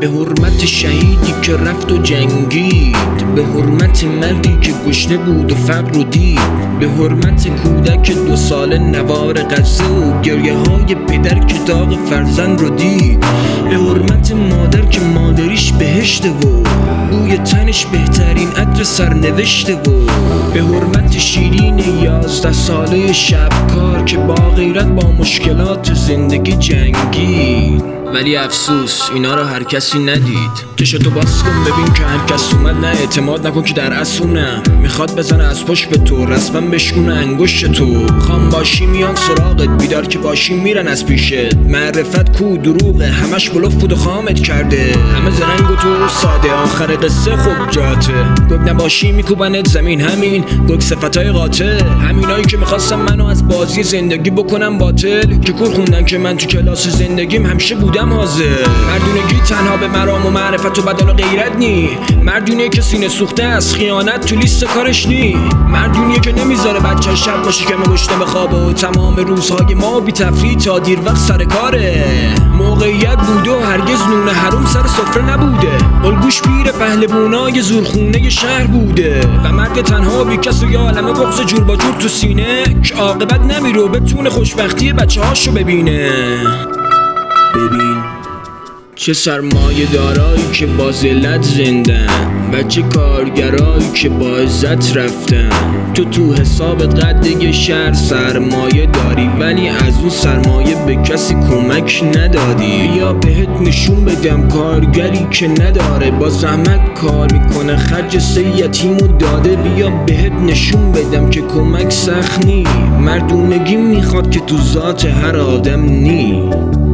به حرمت شهیدی که رفت و جنگید، به حرمت مردی که گشنه بود و فقر رو دید، به حرمت کودک 2 ساله نوار غزه و گریه های پدر که داغ فرزند رو دید، به حرمت مادر که مادریش بهشته و بوی تنش بهترین عطر سرنوشته و به حرمت شیرین 11 ساله شبکار که با غیرت با مشکلات زندگی جنگید. ولی افسوس اینا رو هر کسی ندید. چشتو باز کن ببین که هر کس اومد، نه اعتماد نکن که در اسونم میخواد بزنه از پشت به تو، رسما بشکونه انگشت تو. خام باشی میان سراغت، بیدار که باشی میرن از پیشت. معرفت کو دروغه، همش بلوف بود و خامت کرده. همه زرنگ و تو ساده، آخر قصه خوب جاته. گگ نباشی میکوبنت زمین، همین گگ صفتای قاطع. همینایی که میخواستم منو از بازی زندگی بکنم باطل، که کور خوندن که من تو کلاس زندگیم همیشه بودم حاضر. مردونگی تنها به مرام و معرفت و بدن و غیرت نی، مردونیه که سینه سوخته از خیانت تو لیست کارش نی، مردونیه که نمیذاره بچه شب باشه که میگشته به خوابه و تمام روزهای ما بی تفریح تا دیر وقت سر کاره. موقعیت بوده و هرگز نون حروم سر سفره نبوده، الگوش پیر پهلوونای زورخونه شهر بوده و مرد تنها بی کس و یا عالمه بغض جور با جور تو سینه که عاقبت نمیره بتونه خوشبختی بچه هاشو ببینه. ببین چه سرمایه دارایی که با ذلت زندن و چه کارگرایی که با عزت رفتن. تو حسابت قد شهر سرمایه داری، ولی از اون سرمایه به کسی کمک ندادی. بیا بهت نشون بدم کارگری که نداره با زحمت کار میکنه خرج 3 یتیمو داده. بیا بهت نشون بدم که کمک سخت نی، مردونگی میخواد که تو ذات هر آدم نی.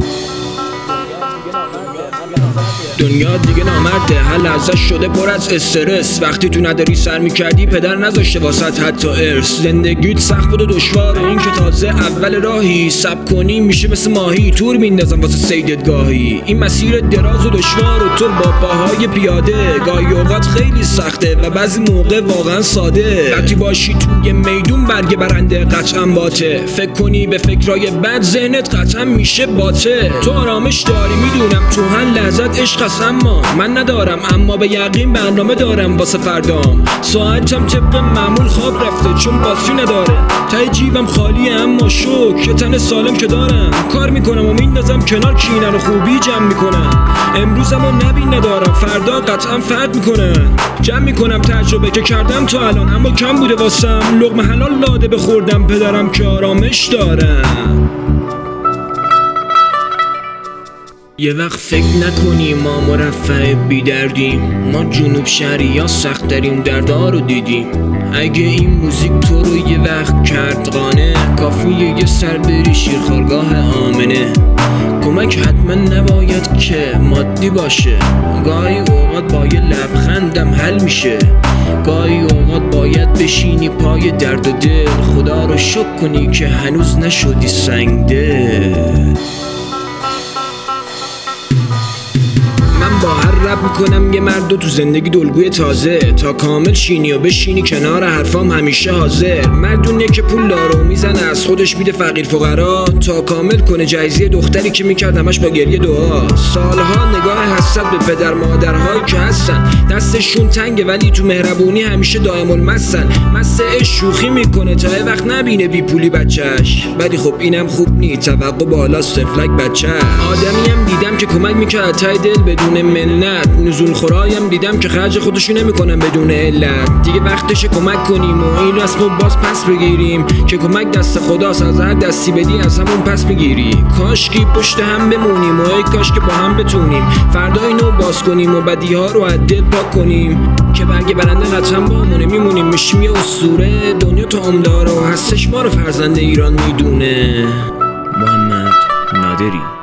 دنیا دیگه نامرده، هر لحظه شده پر از استرس. وقتی تو نداری سر میکردی پدر نذاشته واسط حتی ارث. زندگیت سخت بود و دشواره، این که تازه اول راهی. سب کنی میشه مثل ماهی، تور میندازم واسه صیدت گاهی. این مسیر دراز و دشوار و تو با پاهای پیاده، گاهی اوقات خیلی سخته و بعضی موقع واقعا ساده. وقتی باشی توی میدون برگ برنده قطعا باته، فکر کنی به فکرای بد ذهنت قطعا میشه باته. تو آرامش داری میدونم، تو هر لحظت عشق اما من ندارم، اما به یقین برنامه دارم واسه فردام. ساعتم طبق معمول خواب رفته چون باتری نداره، ته جیبم خالیه اما شکر تن سالم که دارم. کار میکنم و میندازم کنار کینه رو خوبی جمع میکنم. امروزم و نبین ندارم، فردا قطعا فرد میکنم. جمع میکنم تجربه که کردم تا الان، اما کم بوده واسم لقمه حلال لاده بخوردم پدرم که آرامش دارم. یه وقت فکر نکنی ما مرفع بی دردیم، ما جنوب شهری ها سخت ترین دردها رو دیدیم. اگه این موزیک تو رو یه وقت کرد قانه، کافیه یه سر بری شیرخوارگاه آمنه. کمک حتما نباید که مادی باشه، گاهی اوقات با یه لبخندم حل میشه. گاهی اوقات باید بشینی پای درد و دل، خدا رو شکر کنی که هنوز نشدی سنگدل. من با هر رب میکنم یه مرد تو زندگی دلگوی تازه، تا کامل شینی و بشینی کنار حرفام همیشه حاضر. مردونه که پول داره و میزنه از خودش میده فقیر فقرا، تا کامل کنه جایزه دختری که میکرد همش با گریه دعا. سالها نگاه حسرت به پدر مادرهایی که هستن دستشون تنگه ولی تو مهربونی همیشه دائم المثل. مسته شوخی میکنه تا یه وقت نبینه بی پولی بچهش، ولی خب اینم خوب نی، توقع بالا سفلک بچه. آدمیم دیدم که کمک میکرد تای دل بدون منت، نزول خورایم دیدم که خرج خودشو نمیکنن بدون علت. دیگه وقتشه کمک کنیم و این رسمو باز پس بگیریم، که کمک دست خداست، از هر دستی بدی از همون پس میگیری. کاشکی پشت هم بمونیم و ای کاش که با هم بتونیم فردا اینو باز کنیم و بدیها رو از دل پاک کنیم، که برگ برنده قطعا بامونه میمونیم. میشیم یه اسطوره، دنیا تو عمداره و هستش ما رو فرزند ایران میدونه. محمد نادری.